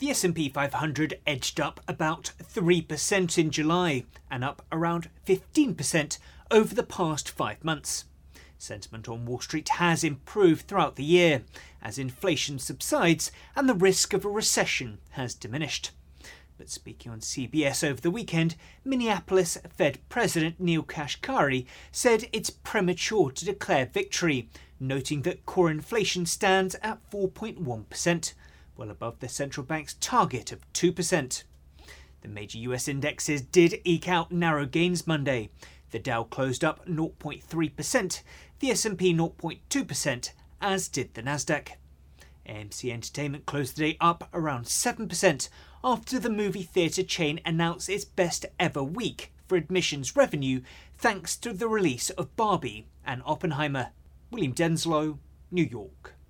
The S&P 500 edged up about 3% in July and up around 15% over the past 5 months. Sentiment on Wall Street has improved throughout the year as inflation subsides and the risk of a recession has diminished. But speaking on CBS over the weekend, Minneapolis Fed President Neel Kashkari said it's premature to declare victory, noting that core inflation stands at 4.1%, well above the central bank's target of 2%. The major US indexes did eke out narrow gains Monday. The Dow closed up 0.3%, the S&P 0.2%, as did the Nasdaq. AMC Entertainment closed the day up around 7% after the movie theatre chain announced its best ever week for admissions revenue thanks to the release of Barbie and Oppenheimer. William Denslow, New York.